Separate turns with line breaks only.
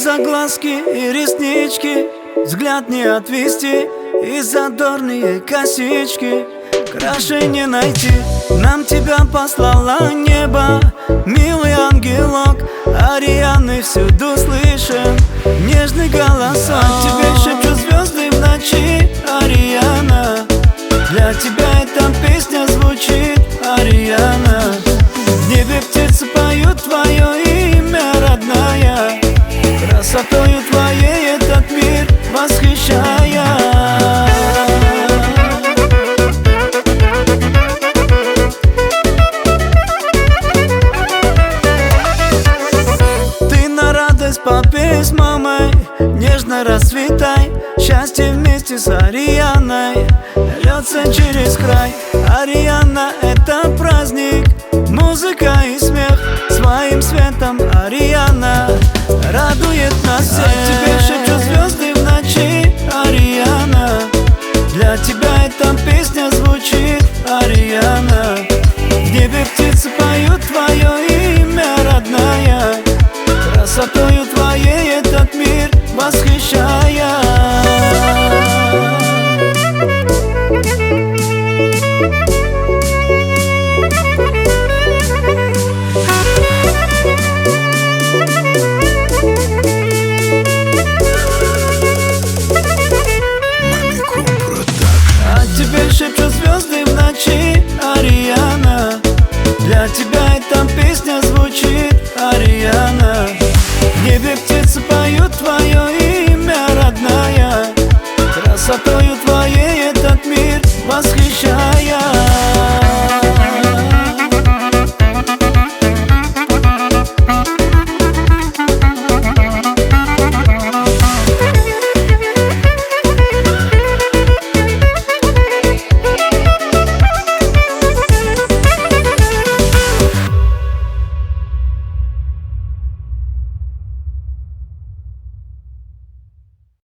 за глазки и реснички, взгляд не отвести и задорные косички. Краше не найти, нам тебя послало небо. Милый ангелок, Арианы всюду слышен нежный голосок. Тебе шепчут звезды в ночи, Ариана. Для тебя эта песня звучит, Ариана. В небе птицы поют твое имя, родная, красотою твоей этот мир восхищая. Ты на радость попей с мамой, нежно расцветай. Счастье вместе с Арианой льется через край. Ариана — это праздник, музыка и смех. Своим светом Ариана радует нас всех. Тебе шепчут звезды в ночи, Ариана. Для тебя эта песня звучит, Ариана. В небе птицы поют твое имя, родная, красотою твоей этот мир восхищая. Тебе шепчут звезды в ночи, Ариана. Для тебя эта песня звучит, Ариана. В небе птицы поют твое имя, родная, красотою твоей этот мир восхищает.